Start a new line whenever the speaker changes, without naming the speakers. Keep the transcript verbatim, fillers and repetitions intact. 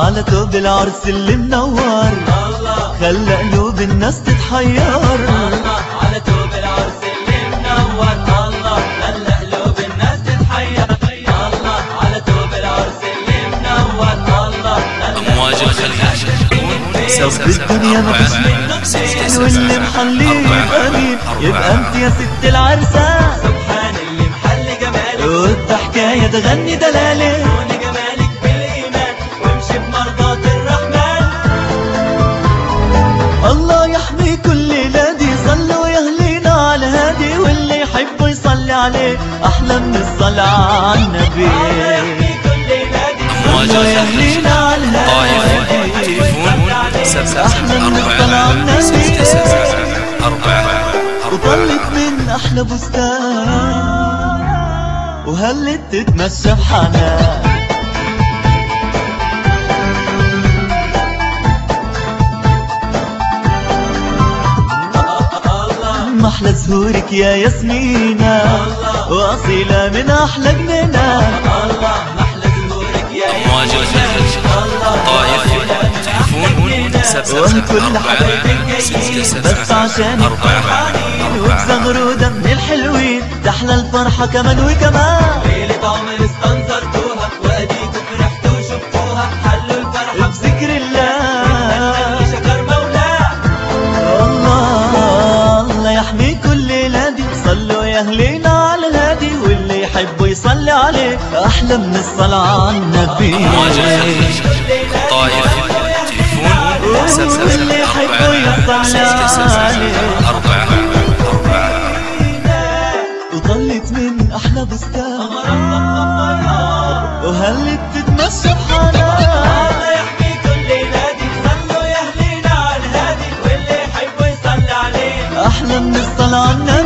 على توب العرس اللي منور،
الله
خلى قلوب الناس تتحير.
الله على توب العرس اللي منور، الله خلى قلوب الناس تتحير. الله على توب العرس اللي منور، الله
أمواج الخليج
رب الدنيا ما فيش منه اتنين، واللي محليه بأمين يبقى انت يا ست العرسة.
سبحان اللي محل جمالك،
والضحكاية تغني دلالك،
كون جمالك بالإيمان وامشي بمرضاة الرحمن.
الله يحمي كل لادي، صلوا يا اهلينا على الهادي، واللي يحب يصلي عليه أحلى من الصلاة على النبي. صلوا يا اهلينا على الهادي، أحلى من الصلاة على النبي. وطلت من أحلى بستان وهلت تتمشى بحنان. محلى زهورك يا ياسمينة، وأصيلة من أحلى جنينة.
الله محلى زهورك يا
أمواج الخليج طايف تليفون
وكل حبايبك جايين بس عشانك فرحانين، وبزغرودة من الحلوين تحلى الفرحة كمان وكمان.
ليلة عمر استنظرتوها وأديكوا فرحتوا شفتوها، حلوا الفرحة
بذكر الله
اللي شكر مولاه.
الله الله يحمي كل لادي، صلوا يا اهلينا على الهادي، واللي يحب يصلي عليه أحلى من الصلاة على النبي.
أمواج الخليج طايف تليفون
واللي يحب يصلي عليه. وطلت من أحلى بستان وهلت تتمشى بحنان.
الله يحمي كل نادي، صلوا يا أهلينا على الهادي، واللي يحب يصلي عليه
أحلى من الصلاة على النبي.